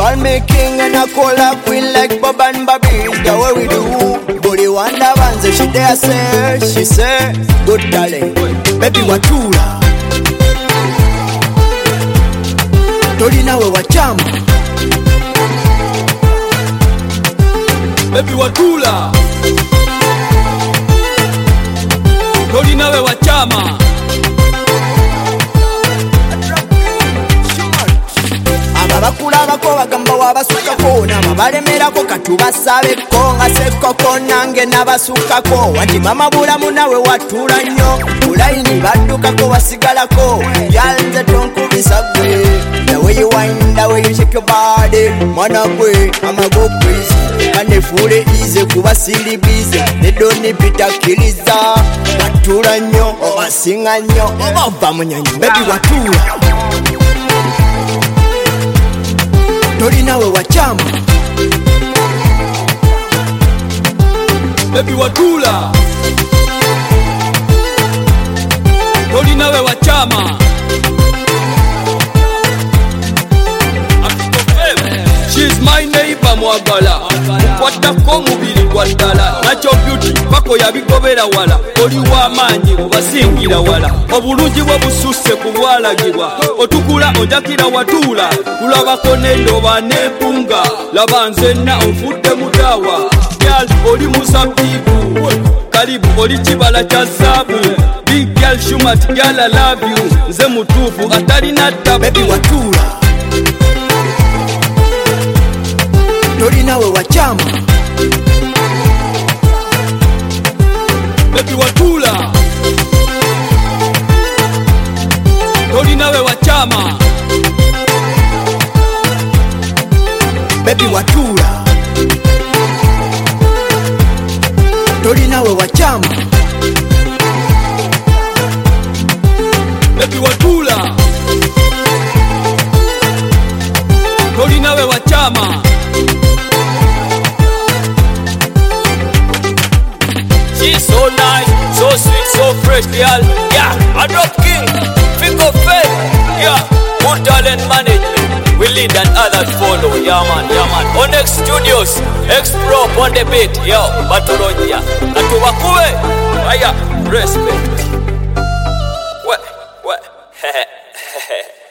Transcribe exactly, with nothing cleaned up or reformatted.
Call me king and I call her queen like Bob and Bobby. Is the way we do. Body wonder bands, she dare say, she say, good darling, baby watula. Tori nawe wachama, baby watula. Tori nawe wachama. Abakulabako bagamba wabasukako n'ababalemerako katubasabeko nga sekoko nange nabasukako wati mama bulamu nawe watula nnyo bulayini baddukako basigalako yalnze tonkubisa gwe the way you wind the way you shake your body mwana gwe amago crazy kanefuule easy kuba siri busy they don't need bitakiriza watula nnyo obasinga nnyo obava munyanyi baby watula. Tori nawe wachama, baby watula. Tori nawe wachama. She's my neighbor mwagala. Kwatako mubiri gwa ddala. Nacho beauty pako yabigobera wala. Oli w'amaanyi obasingira wala. Obulungi bwe bususse ku bwalagibwa. Otukula onjakira watula. Kulabako n'endoba n'empunga. Laba nzenna onfudde mutawa. Girl oli musabibu. Karibu oli kibala kya zaabu. Big girl shumat girl I love you. Nze mutuufu atalina tabu. Baby watula. Tori nawe wachama, baby watula. Tori nawe wachama, baby watula. Tori nawe wachama, baby watula. Tori nawe wachama. She's so nice, so sweet, so fresh, girl. Yeah, a drop king, think of faith. Yeah, good talent management. We lead and others follow. Yeah man, yeah man. Onyx Studios, X-Pro on the beat. Yo, Baturonya. Atuwakue. Aya, respect. What? What? Hehe.